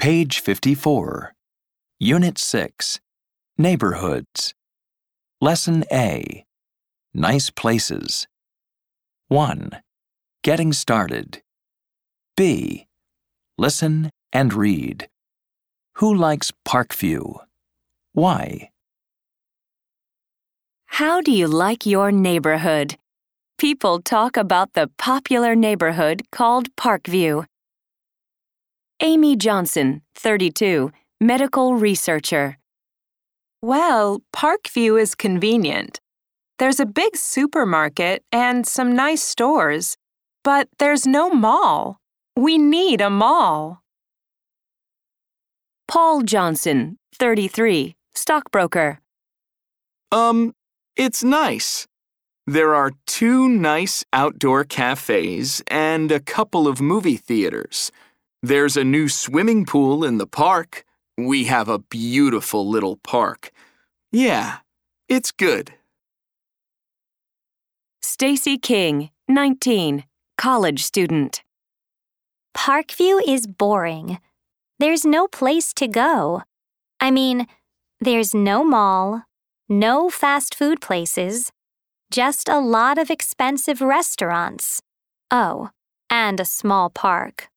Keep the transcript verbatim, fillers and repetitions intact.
Page fifty-four. Unit six. Neighborhoods. Lesson A. Nice places. one. Getting started. B. Listen and read. Who likes Parkview? Why? How do you like your neighborhood? People talk about the popular neighborhood called Parkview. Amy Johnson, thirty-two, medical researcher. Well, Parkview is convenient. There's a big supermarket and some nice stores, but there's no mall. We need a mall. Paul Johnson, thirty-three, stockbroker. Um, it's nice. There are two nice outdoor cafes and a couple of movie theaters. There's a new swimming pool in the park. We have a beautiful little park. Yeah, it's good. Stacy King, nineteen, college student. Parkview is boring. There's no place to go. I mean, there's no mall, no fast food places, just a lot of expensive restaurants. Oh, and a small park.